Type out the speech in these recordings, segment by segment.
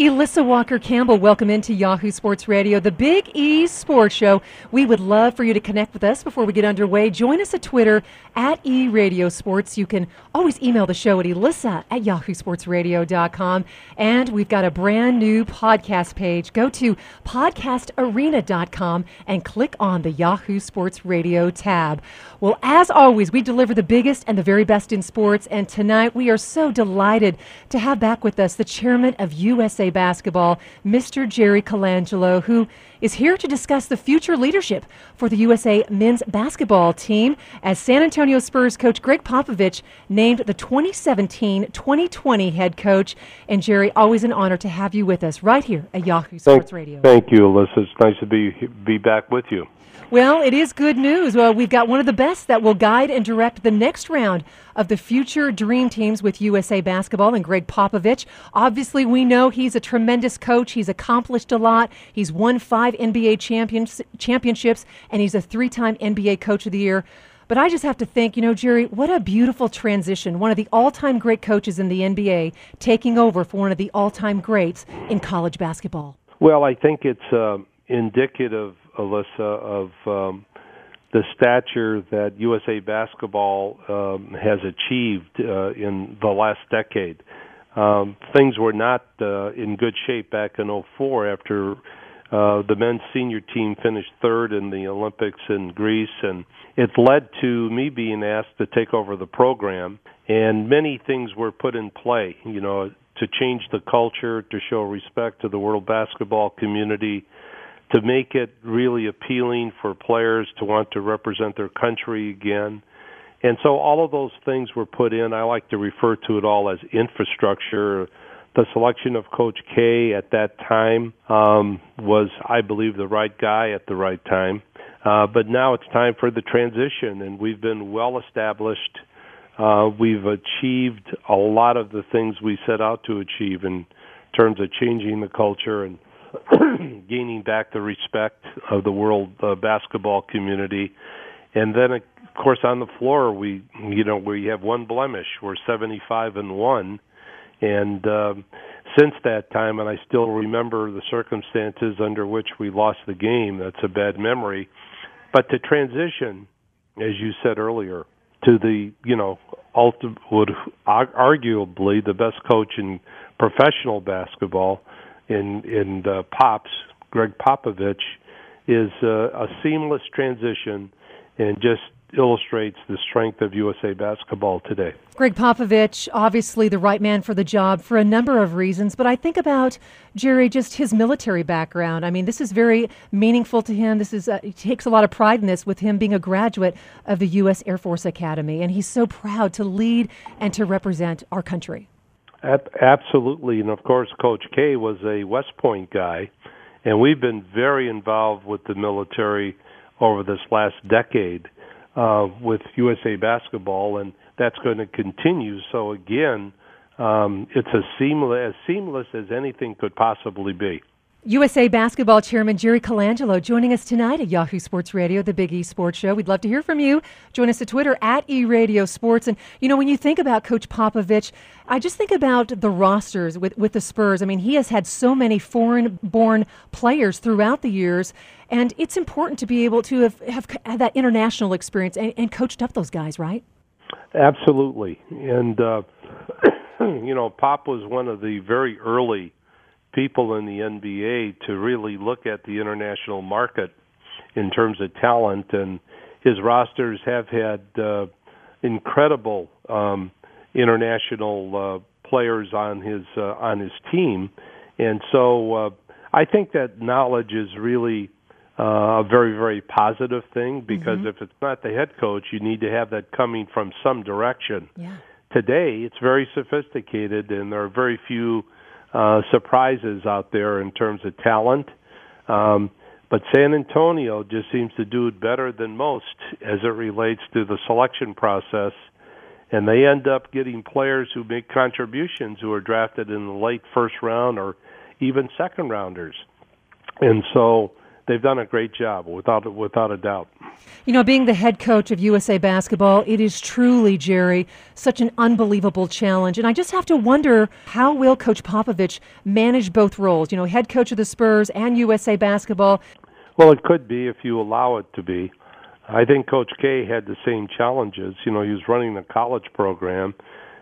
Elissa Walker-Campbell, welcome into Yahoo Sports Radio, the Big E Sports Show. We would love for you to connect with us before we get underway. Join us at Twitter at eRadioSports. You can always email the show at elissa@yahoosportsradio.com. And we've got a brand new podcast page. Go to podcastarena.com and click on the Yahoo Sports Radio tab. Well, as always, we deliver the biggest and the very best in sports. And tonight we are so delighted to have back with us the chairman of USA Basketball, Mr. Jerry Colangelo, who is here to discuss the future leadership for the USA men's basketball team as San Antonio Spurs coach Greg Popovich named the 2017-2020 head coach. And Jerry, always an honor to have you with us right here at Yahoo Sports Radio. Thank you, Alyssa. It's nice to be back with you. Well, it is good news. Well, we've got one of the best that will guide and direct the next round of the future dream teams with USA Basketball and Greg Popovich. Obviously, we know he's a tremendous coach. He's accomplished a lot. He's won 5 NBA championships, and he's a 3-time NBA Coach of the Year. But I just have to think, Jerry, what a beautiful transition. One of the all-time great coaches in the NBA taking over for one of the all-time greats in college basketball. Well, I think it's indicative, Alyssa, of the stature that USA Basketball has achieved in the last decade. Things were not in good shape back in 2004 after the men's senior team finished third in the Olympics in Greece, and it led to me being asked to take over the program, and many things were put in play, to change the culture, to show respect to the world basketball community, to make it really appealing for players to want to represent their country again. And so all of those things were put in. I like to refer to it all as infrastructure. The selection of Coach K at that time was, I believe, the right guy at the right time. But now it's time for the transition, and we've been well established. We've achieved a lot of the things we set out to achieve in terms of changing the culture and gaining back the respect of the world basketball community. And then, of course, on the floor, we have one blemish. We're 75-1. And since that time, and I still remember the circumstances under which we lost the game, that's a bad memory. But to transition, as you said earlier, to the, arguably the best coach in professional basketball, in Pops, Greg Popovich, is a seamless transition and just illustrates the strength of USA Basketball today. Greg Popovich, obviously the right man for the job for a number of reasons, but I think about, Jerry, just his military background. I mean, this is very meaningful to him. He takes a lot of pride in this with him being a graduate of the U.S. Air Force Academy, and he's so proud to lead and to represent our country. Absolutely, and of course, Coach K was a West Point guy, and we've been very involved with the military over this last decade with USA Basketball, and that's going to continue. So again, it's as seamless as anything could possibly be. USA Basketball Chairman Jerry Colangelo joining us tonight at Yahoo Sports Radio, the Big E Sports Show. We'd love to hear from you. Join us at Twitter at eRadioSports. And, when you think about Coach Popovich, I just think about the rosters with the Spurs. I mean, he has had so many foreign-born players throughout the years, and it's important to be able to have that international experience and coached up those guys, right? Absolutely. And, Pop was one of the very early people in the NBA to really look at the international market in terms of talent, and his rosters have had incredible international players on his team, and so I think that knowledge is really a very, very positive thing, because if it's not the head coach, you need to have that coming from some direction. Yeah. Today, it's very sophisticated, and there are very few surprises out there in terms of talent. But San Antonio just seems to do it better than most as it relates to the selection process. And they end up getting players who make contributions who are drafted in the late first round or even second rounders. And so they've done a great job, without a doubt. You know, being the head coach of USA Basketball, it is truly, Jerry, such an unbelievable challenge. And I just have to wonder, how will Coach Popovich manage both roles? You know, head coach of the Spurs and USA Basketball. Well, it could be if you allow it to be. I think Coach K had the same challenges. You know, he was running the college program.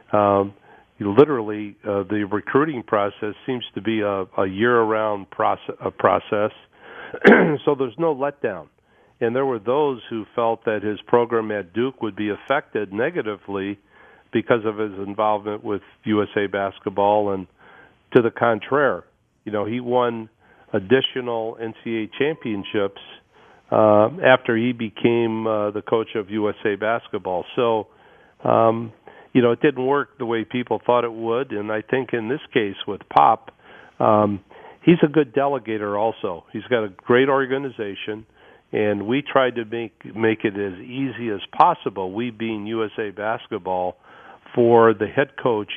Literally, the recruiting process seems to be a year-round process. So there's no letdown. And there were those who felt that his program at Duke would be affected negatively because of his involvement with USA Basketball, and to the contrary. You know, he won additional NCAA championships after he became the coach of USA Basketball. So, you know, it didn't work the way people thought it would, and I think in this case with Pop, he's a good delegator also. He's got a great organization, and we tried to make it as easy as possible, we being USA Basketball, for the head coach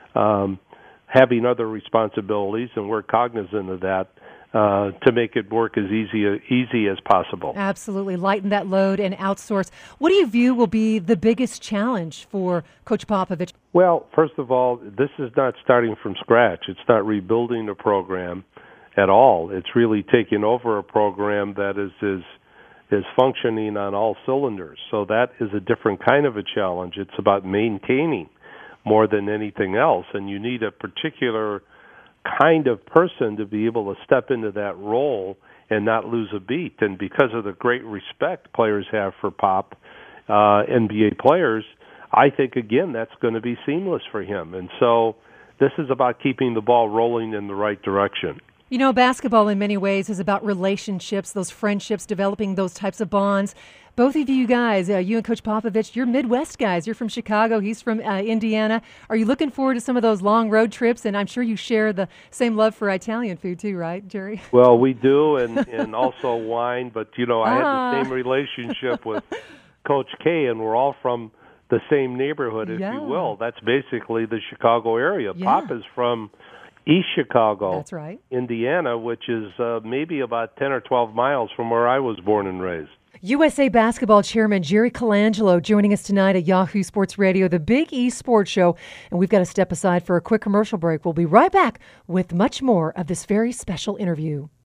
having other responsibilities, and we're cognizant of that, to make it work as easy as possible. Absolutely. Lighten that load and outsource. What do you view will be the biggest challenge for Coach Popovich? Well, first of all, this is not starting from scratch. It's not rebuilding a program at all. It's really taking over a program that is functioning on all cylinders. So that is a different kind of a challenge. It's about maintaining more than anything else, and you need a particular kind of person to be able to step into that role and not lose a beat. And because of the great respect players have for Pop, NBA players, I think, again, that's going to be seamless for him. And so this is about keeping the ball rolling in the right direction. You know, basketball in many ways is about relationships, those friendships, developing those types of bonds. Both of you guys, you and Coach Popovich, you're Midwest guys. You're from Chicago. He's from Indiana. Are you looking forward to some of those long road trips? And I'm sure you share the same love for Italian food too, right, Jerry? Well, we do, and also wine. But, you know, I had the same relationship with Coach K, and we're all from the same neighborhood, if you will. That's basically the Chicago area. Yeah. Pop is from East Chicago, that's right, Indiana, which is maybe about 10 or 12 miles from where I was born and raised. USA Basketball Chairman Jerry Colangelo joining us tonight at Yahoo Sports Radio, the Big East Sports Show. And we've got to step aside for a quick commercial break. We'll be right back with much more of this very special interview.